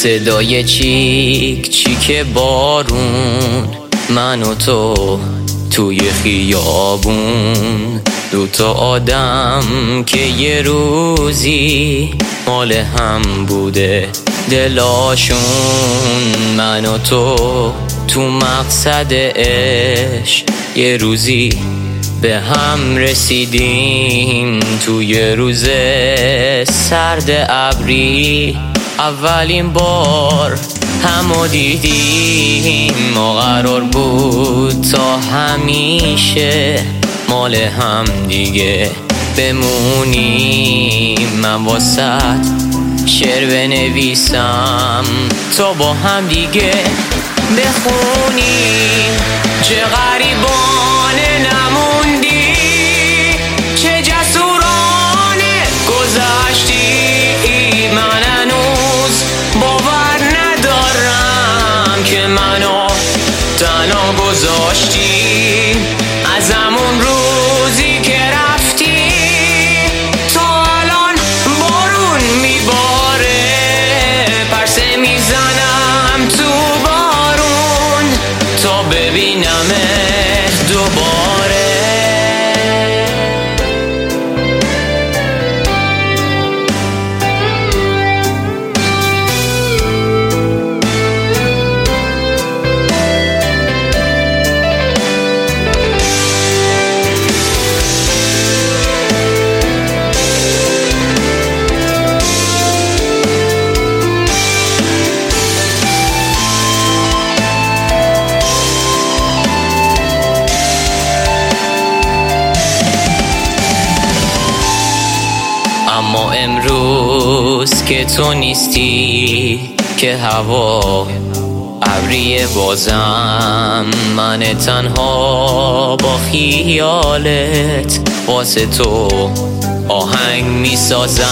صدای چیک چیک بارون، من و تو توی خیابون، دوتا آدم که یه روزی مال هم بوده دلاشون. من و تو مقصد عشق یه روزی به هم رسیدیم، توی روز سرد ابری اولین بار همو دیدیم. ما قرار بود تا همیشه مال هم دیگه بمونیم. من واسط شعر بنویسم تا با هم دیگه بخونیم. چه غریبانه نموندی، چه جسورانه گذشتی. من هنوز باور ندارم که منو تنها گذاشتی. از همون روزی که رفتی تا الان بارون میباره، پرسه میزنم تو بارون تا ببینمت دوباره. اما امروز که تو نیستی، که هوا ابریه بازم، من تنها با خیالت واسه تو آهنگ میسازم.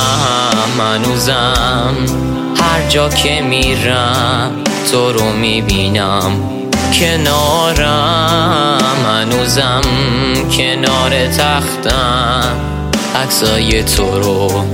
هنوزم هر جا که میرم تو رو میبینم کنارم. هنوزم کنار تختم عکسای تو رو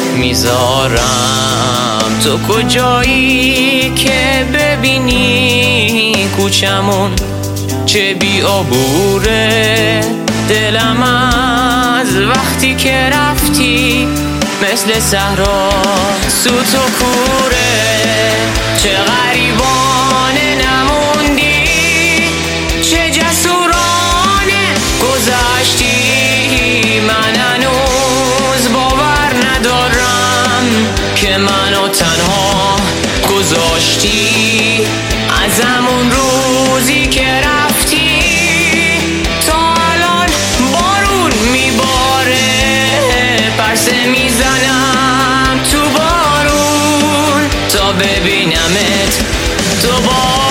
میذارم. تو کجایی که ببینی کوچمون چه بی‌عبوره. دلم از وقتی که رفتی مثل صحرا سوت و کوره. چه غریبانه نموندی، چه جسورانه گذشتی. من هنوز باور ندارم که منو تنها گذاشتی. از همون روزی که رفتی تا الان بارون میباره، پرسه میزنم تو بارون تا ببینمت دوباره.